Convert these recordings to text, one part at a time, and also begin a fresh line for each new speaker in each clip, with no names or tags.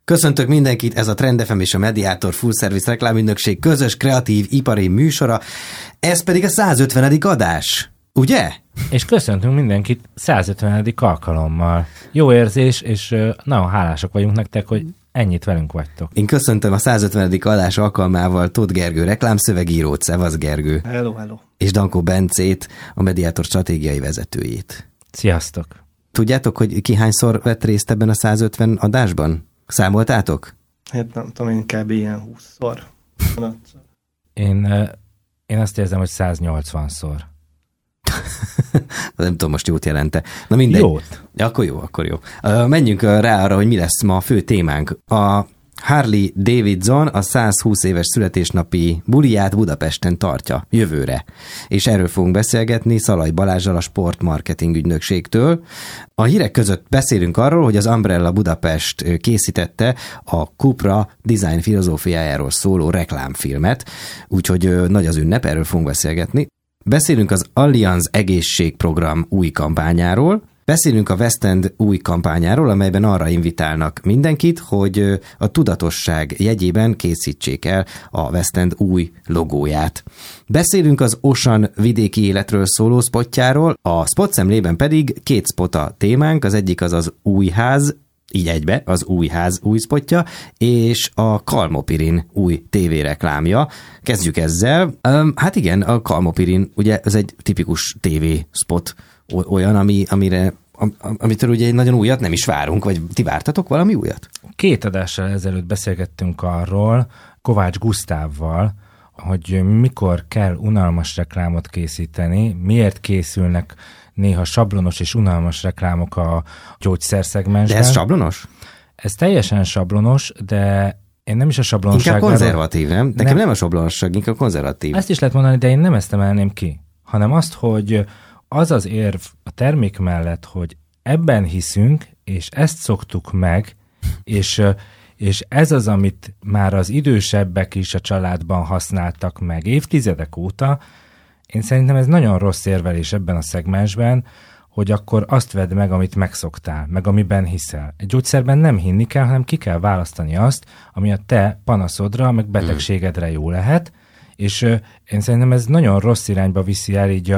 Köszöntök mindenkit, ez a Trend FM és a Mediator Full Service reklámügynökség közös kreatív ipari műsora, ez pedig a 150. adás, ugye?
És köszöntünk mindenkit 150. alkalommal. Jó érzés, és nagyon hálásak vagyunk nektek, hogy ennyit velünk vagytok.
Én köszöntöm a 150. adás alkalmával Tóth Gergő reklámszövegírót, szevasz Gergő.
Hello, hello.
És Dankó Bencét, a Mediator stratégiai vezetőjét.
Sziasztok! Tudjátok,
hogy ki hányszor vett részt ebben a 150 adásban? Számoltátok?
Hát nem tudom, inkább ilyen 20-szor.
Én azt érzem, hogy 180-szor.
Nem tudom, most jót jelente. Na mindegy.
Jót.
Akkor jó. Menjünk rá arra, hogy mi lesz ma a fő témánk. A Harley Davidson a 120 éves születésnapi buliját Budapesten tartja jövőre. És erről fogunk beszélgetni Szalai Balázsral a sportmarketing ügynökségtől. A hírek között beszélünk arról, hogy az Umbrella Budapest készítette a Cupra design filozófiájáról szóló reklámfilmet, úgyhogy nagy az ünnep, erről fogunk beszélgetni. Beszélünk az Allianz egészségprogram új kampányáról, beszélünk a West End új kampányáról, amelyben arra invitálnak mindenkit, hogy a tudatosság jegyében készítsék el a West End új logóját. Beszélünk az Ocean vidéki életről szóló spotjáról, a spot szemlében pedig 2 spot a témánk, az egyik az új ház, így egybe, az új ház új spotja, és a Kalmopirin új tévéreklámja. Kezdjük ezzel. Hát igen, a Kalmopirin, ugye ez egy tipikus tévéspot, olyan, amitől ugye egy nagyon újat nem is várunk, vagy ti vártatok valami újat?
2 adással ezelőtt beszélgettünk arról, Kovács Gusztávval, hogy mikor kell unalmas reklámot készíteni, miért készülnek néha sablonos és unalmas reklámok a gyógyszerszegmensben.
De ez sablonos?
Ez teljesen sablonos, de én nem is a sablonosság...
Inkább konzervatív, nem? Nekem nem a sablonosság, inkább konzervatív.
Ezt is lehet mondani, de én nem ezt emelném ki, hanem azt, hogy az az érv a termék mellett, hogy ebben hiszünk, és ezt szoktuk meg, és ez az, amit már az idősebbek is a családban használtak meg évtizedek óta. Én szerintem ez nagyon rossz érvelés ebben a szegmensben, hogy akkor azt vedd meg, amit megszoktál, meg amiben hiszel. Egy gyógyszerben nem hinni kell, hanem ki kell választani azt, ami a te panaszodra, meg betegségedre jó lehet, és én szerintem ez nagyon rossz irányba viszi el így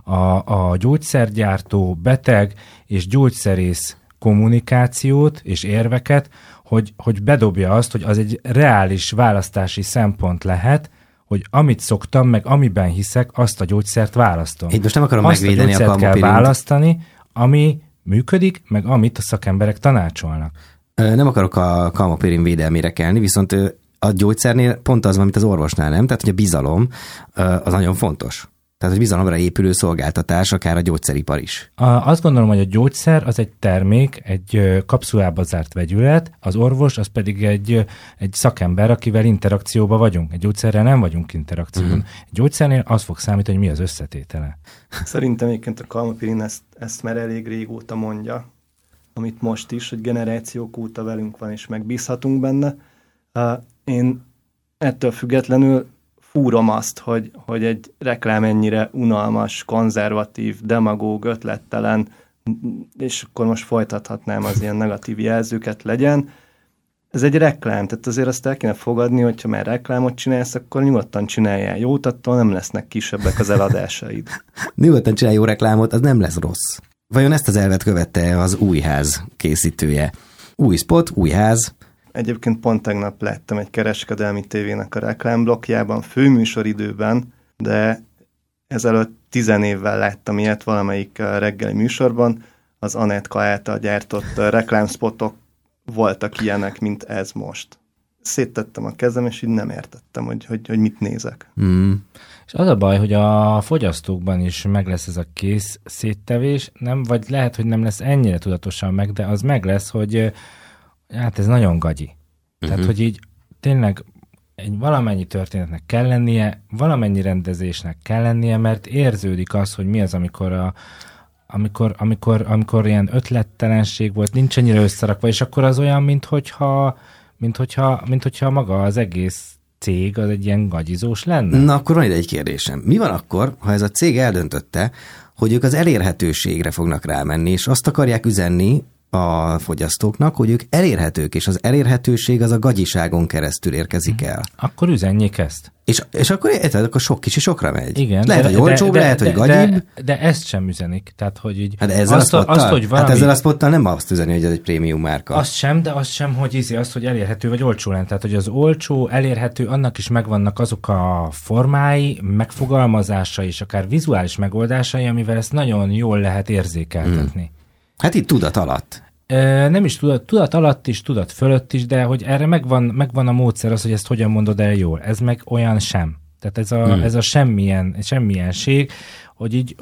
a gyógyszergyártó, beteg és gyógyszerész kommunikációt és érveket, hogy bedobja azt, hogy az egy reális választási szempont lehet, hogy amit szoktam, meg amiben hiszek, azt a gyógyszert választom.
Itt most nem akarom megvédeni a
Kalmopirint. Kell választani, ami működik, meg amit a szakemberek tanácsolnak.
Nem akarok a Kalmopirin védelmére kelni, viszont a gyógyszernél pont az van, mint az orvosnál, nem? Tehát, hogy a bizalom az nagyon fontos. Tehát, hogy bizalomra épülő szolgáltatás, akár a gyógyszeripar is.
Azt gondolom, hogy a gyógyszer az egy termék, egy kapszulába zárt vegyület, az orvos az pedig egy szakember, akivel interakcióban vagyunk. Egy gyógyszerrel nem vagyunk interakcióban. Egy gyógyszernél az fog számítani, hogy mi az összetétele.
Szerintem egyébként a Kalmopirin ezt már elég régóta mondja, amit most is, hogy generációk óta velünk van, és megbízhatunk benne. Én ettől függetlenül fúrom azt, hogy egy reklám ennyire unalmas, konzervatív, demagóg, ötlettelen, és akkor most folytathatnám az ilyen negatív jelzőket legyen. Ez egy reklám, tehát azért azt el kéne fogadni, hogyha már reklámot csinálsz, akkor nyugodtan csináljál jót, attól nem lesznek kisebbek az eladásaid.
Nyugodtan csinálj jó reklámot, az nem lesz rossz. Vajon ezt az elvet követte az új ház készítője? Új spot, új ház.
Egyébként pont tegnap láttam egy kereskedelmi tévének a reklámblokkjában, főműsoridőben, de ezelőtt 10 évvel láttam ilyet valamelyik reggeli műsorban, az Anetka által gyártott reklámspotok voltak ilyenek, mint ez most. Széttettem a kezem, és így nem értettem, hogy mit nézek.
És az a baj, hogy a fogyasztókban is meg lesz ez a kész széttevés, nem, vagy lehet, hogy nem lesz ennyire tudatosan meg, de az meg lesz, hogy hát ez nagyon gagyi. Tehát, hogy így tényleg egy valamennyi történetnek kell lennie, valamennyi rendezésnek kell lennie, mert érződik az, hogy mi az, amikor ilyen ötlettelenség volt, nincs ennyire összerakva, és akkor az olyan, mint hogyha maga az egész cég az egy ilyen gagyizós lenne.
Na, akkor van ide egy kérdésem. Mi van akkor, ha ez a cég eldöntötte, hogy ők az elérhetőségre fognak rámenni, és azt akarják üzenni a fogyasztóknak, hogy ők elérhetők, és az elérhetőség az a gagyiságon keresztül érkezik el.
Akkor üzenjék ezt.
És akkor érted, akkor sok kicsi sokra megy.
Igen,
lehet, hogy olcsóbb, lehet, hogy gagyibb.
De ezt sem üzenik. Tehát, hogy így
hát ezzel ezzel a spottal nem azt üzeni, hogy ez egy prémium márka.
Azt sem, de azt sem, hogy azt, hogy elérhető vagy olcsó lenne. Tehát, hogy az olcsó, elérhető, annak is megvannak azok a formái, megfogalmazásai és akár vizuális megoldásai, amivel ezt nagyon jól lehet érzékeltetni.
Hát itt tudat alatt.
Nem is tudat alatt is, tudat fölött is, de hogy erre megvan a módszer az, hogy ezt hogyan mondod el jól. Ez meg olyan sem. Tehát ez a semmilyenség, hogy így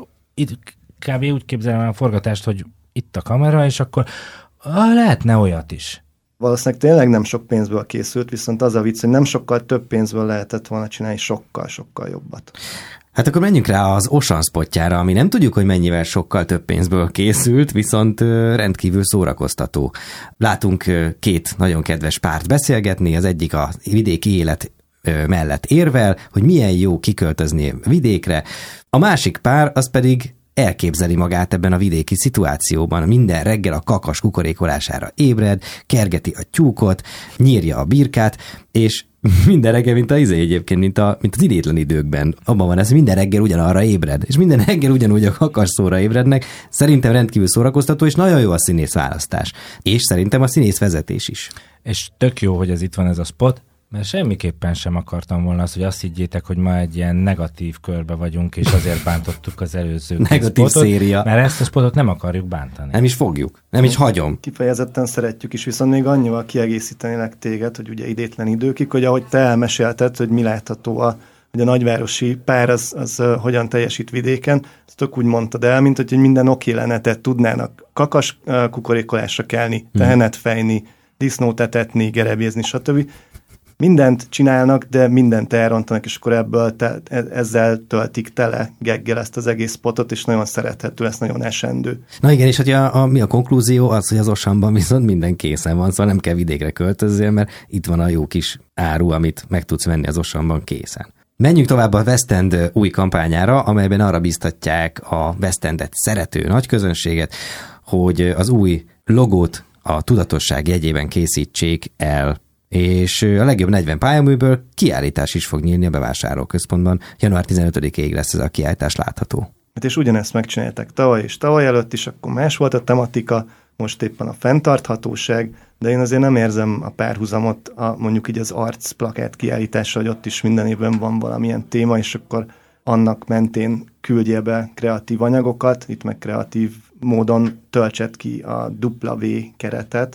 kb. Úgy képzelem a forgatást, hogy itt a kamera, és akkor lehetne olyat is.
Valószínűleg tényleg nem sok pénzből készült, viszont az a vicc, hogy nem sokkal több pénzből lehetett volna csinálni sokkal jobbat.
Hát akkor menjünk rá az Ocean spotjára, ami nem tudjuk, hogy mennyivel sokkal több pénzből készült, viszont rendkívül szórakoztató. Látunk két nagyon kedves párt beszélgetni, az egyik a vidéki élet mellett érvel, hogy milyen jó kiköltözni vidékre. A másik pár az pedig elképzeli magát ebben a vidéki szituációban. Minden reggel a kakas kukorékolására ébred, kergeti a tyúkot, nyírja a birkát, és minden reggel, mint egyébként, mint az idétlen időkben. Abban van ez, hogy minden reggel ugyanarra ébred, és minden reggel ugyanúgy a kakasszóra ébrednek. Szerintem rendkívül szórakoztató, és nagyon jó a színész választás. És szerintem a színész vezetés is.
És tök jó, hogy itt van ez a spot, mert semmiképpen sem akartam volna azt, hogy azt higgyétek, hogy ma egy ilyen negatív körbe vagyunk, és azért bántottuk az előző
negatív spotot, széria.
Mert ezt a spotot nem akarjuk bántani.
Nem is fogjuk, nem is hagyom.
Kifejezetten szeretjük is, viszont még annyival kiegészítenélek téged, hogy ugye idétlen időkig, hogy ahogy te elmesélted, hogy mi látható hogy a nagyvárosi pár az hogyan teljesít vidéken, ezt tök úgy mondtad el, mint hogy minden oké lenne, tehát tudnának kakas kukorékolásra kelni, tehenet fejni, disznót etetni, gerebézni, stb. Mindent csinálnak, de mindent elrontanak, és akkor ebből ezzel töltik tele geggel ezt az egész spotot, és nagyon szerethető, lesz nagyon esendő.
Na igen, és hogy mi a konklúzió? Az, hogy az Oceanban viszont minden készen van, szóval nem kell vidékre költözzél, mert itt van a jó kis áru, amit meg tudsz venni az Oceanban készen. Menjünk tovább a West End új kampányára, amelyben arra biztatják a West Endet szerető nagyközönséget, hogy az új logót a tudatosság jegyében készítsék el, és a legjobb 40 pályaműből kiállítás is fog nyílni a bevásárlóközpontban. Január 15-ig lesz ez a kiállítás látható.
Hát és ugyanezt megcsinálták tavaly és tavaly előtt is, akkor más volt a tematika, most éppen a fenntarthatóság, de én azért nem érzem a párhuzamot mondjuk így az arcplakát kiállításra, hogy ott is minden évben van valamilyen téma, és akkor annak mentén küldje be kreatív anyagokat, itt meg kreatív módon töltset ki a W keretet.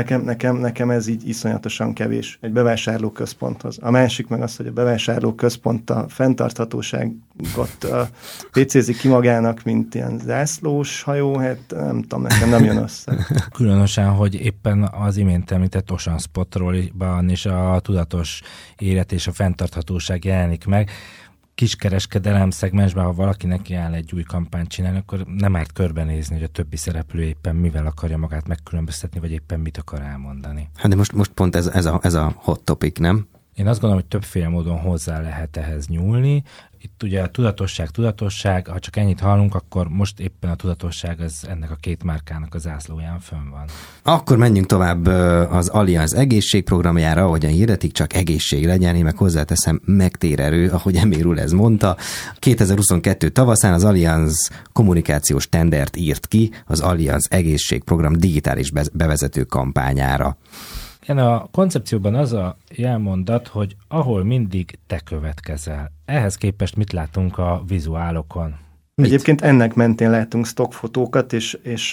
Nekem ez így iszonyatosan kevés egy bevásárlóközponthoz. A másik meg az, hogy a bevásárlóközpont a fenntarthatóságot pécézik ki magának, mint ilyen zászlós hajó, hát nem tudom, nekem nem jön össze.
Különösen, hogy éppen az imént említett Ocean Spotról is a tudatos élet és a fenntarthatóság jelenik meg. Kiskereskedelem szegmensben, ha valaki neki áll egy új kampányt csinálni, akkor nem árt körbenézni, hogy a többi szereplő éppen mivel akarja magát megkülönböztetni, vagy éppen mit akar elmondani.
Hát de most pont ez a hot topic, nem?
Én azt gondolom, hogy többféle módon hozzá lehet ehhez nyúlni. Itt ugye a tudatosság, ha csak ennyit hallunk, akkor most éppen a tudatosság az ennek a két márkának az zászlóján fönn van.
Akkor menjünk tovább az Allianz egészségprogramjára, ahogyan hirdetik, csak egészség legyen, én meg hozzáteszem megtérerő, ahogy Emil Rulez mondta. 2022 tavaszán az Allianz kommunikációs tendert írt ki az Allianz egészségprogram digitális bevezető kampányára.
Igen, a koncepcióban az a jelmondat, hogy ahol mindig te következel. Ehhez képest mit látunk a vizuálokon?
Egyébként ennek mentén látunk stockfotókat, és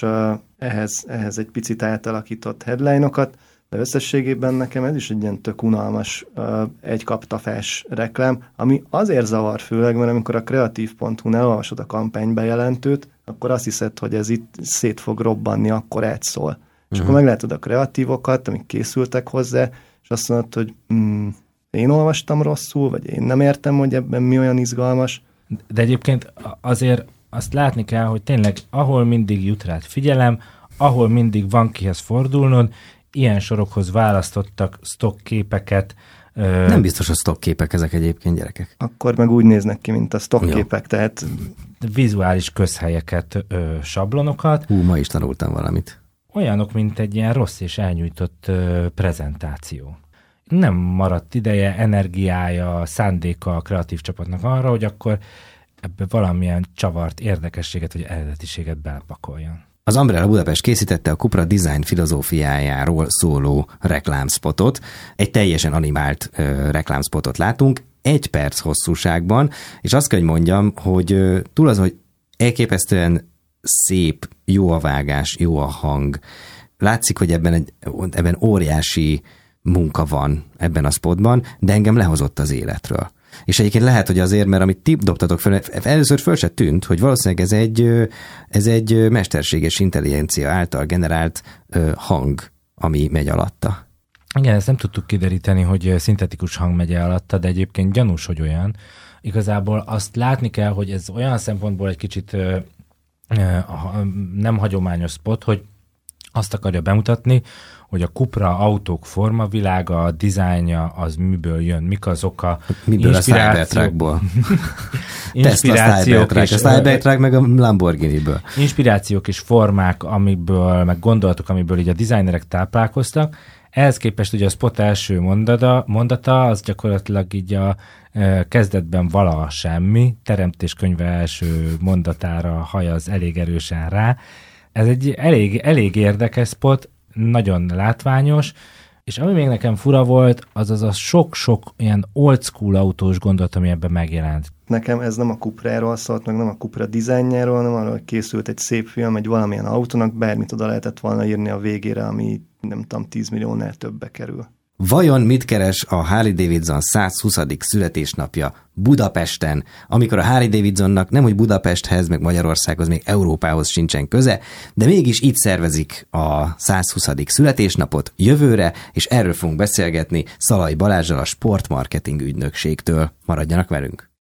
ehhez egy picit átalakított headline-okat, de összességében nekem ez is egy ilyen tök unalmas egykaptafás reklám, ami azért zavar főleg, mert amikor a kreatív.hu-n elolvasod a kampánybejelentőt, akkor azt hiszed, hogy ez itt szét fog robbanni, akkor átszól. És akkor meglátod a kreatívokat, amik készültek hozzá, és azt mondod, hogy én olvastam rosszul, vagy én nem értem, hogy ebben mi olyan izgalmas.
De egyébként azért azt látni kell, hogy tényleg ahol mindig jut rád figyelem, ahol mindig van kihez fordulnod, ilyen sorokhoz választottak stockképeket.
Nem biztos, hogy stockképek ezek egyébként, gyerekek.
Akkor meg úgy néznek ki, mint a stockképek, tehát...
Vizuális közhelyeket, sablonokat.
Ma is tanultam valamit.
olyanok, mint egy ilyen rossz és elnyújtott prezentáció. Nem maradt ideje, energiája, szándéka a kreatív csapatnak arra, hogy akkor ebbe valamilyen csavart, érdekességet vagy eredetiséget belepakoljon.
Az Umbrella Budapest készítette a Cupra design filozófiájáról szóló reklámspotot. Egy teljesen animált reklámspotot látunk, 1 perc hosszúságban, és azt kell, hogy mondjam, hogy túl az, hogy elképesztően szép, jó a vágás, jó a hang. Látszik, hogy ebben óriási munka van ebben a spotban, de engem lehozott az életről. És egyébként lehet, hogy azért, mert amit ti dobtatok fel, először föl se tűnt, hogy valószínűleg ez egy mesterséges intelligencia által generált hang, ami megy alatta.
Igen, ezt nem tudtuk kideríteni, hogy szintetikus hang megy alatta, de egyébként gyanús, hogy olyan. Igazából azt látni kell, hogy ez olyan szempontból egy kicsit nem hagyományos spot, hogy azt akarja bemutatni, hogy a Cupra autók formavilága, a dizájnja az miből jön, mik azok a
miből a Cybertruckból. Tesla Cybertruck, meg a Lamborghini-ből.
Inspirációk és formák, amiből, meg gondolatok, amiből így a designerek táplálkoztak. Ehhez képest ugye a spot első mondata, az gyakorlatilag így a kezdetben valaha semmi, teremtéskönyve első mondatára hajaz elég erősen rá. Ez egy elég érdekes spot, nagyon látványos, és ami még nekem fura volt, az a sok-sok ilyen old school autós gondolat, ami ebben megjelent.
Nekem ez nem a Cupráról szólt, meg nem a Cupra dizájnjáról, hanem arról, hogy készült egy szép film, egy valamilyen autónak, bármit oda lehetett volna írni a végére, ami nem tudom, 10 milliónál többbe kerül.
Vajon mit keres a Harley Davidson 120. születésnapja Budapesten, amikor a Harley Davidsonnak nemhogy Budapesthez, meg Magyarországhoz, még Európához sincsen köze, de mégis itt szervezik a 120. születésnapot jövőre, és erről fogunk beszélgetni Szalai Balázsral, a Sportmarketing ügynökségtől. Maradjanak velünk!